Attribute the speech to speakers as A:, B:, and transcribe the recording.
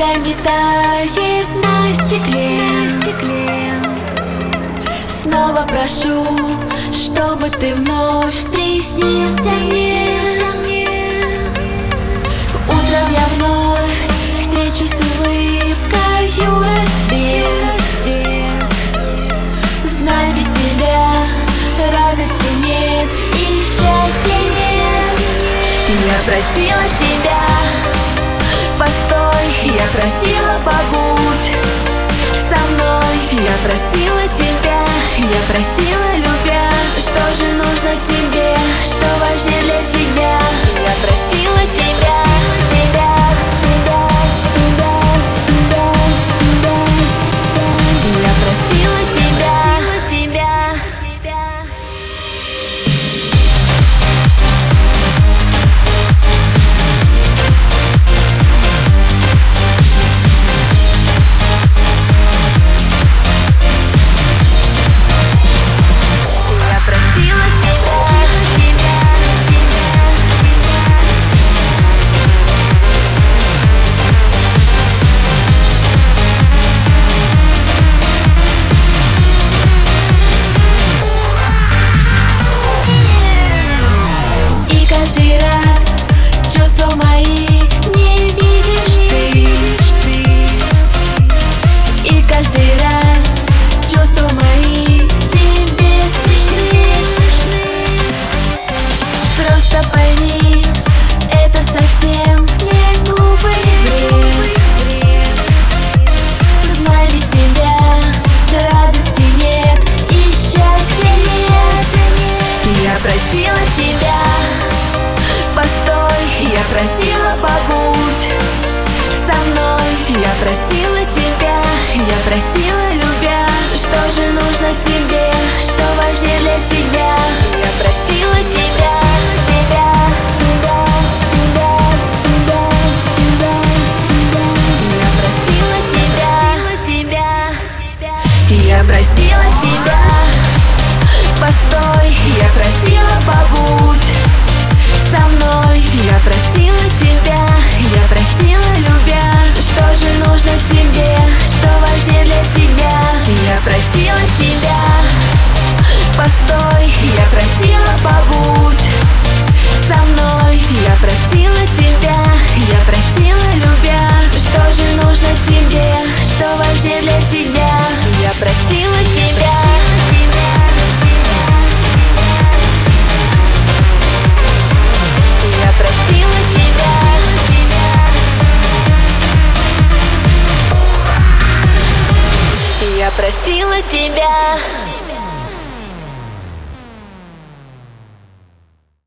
A: Время не тает на стекле. Снова прошу, чтобы ты вновь приснился мне. Утром я вновь встречу с улыбкою рассвет. Знай, без тебя радости нет и счастья нет. Я просила тебя, постой, я просила, побудь со мной. Я простила тебя, я простила, любя. Что же нужно тебе, что важнее для тебя? Я простила тебя, тебя, тебя, тебя, тебя, тебя. Я простила тебя, тебя. Пойми, это совсем не глупый бред. Знай, без тебя радости нет и счастья нет. Я просила тебя, постой, я просила, побудь со мной. Я простила тебя, я простила, любя. Что же нужно тебе, что важнее для тебя? Я простила тебя. Я просила тебя, постой, я просила, побудь со мной. Я простила тебя, я простила, любя. Что же нужно тебе, что важнее для тебя? Я простила тебя, постой, я просила, побудь со мной. Я простила тебя, я простила, любя. Что же нужно тебе, что важнее для тебя? Я простила тебя. Я простила тебя. Я простила тебя.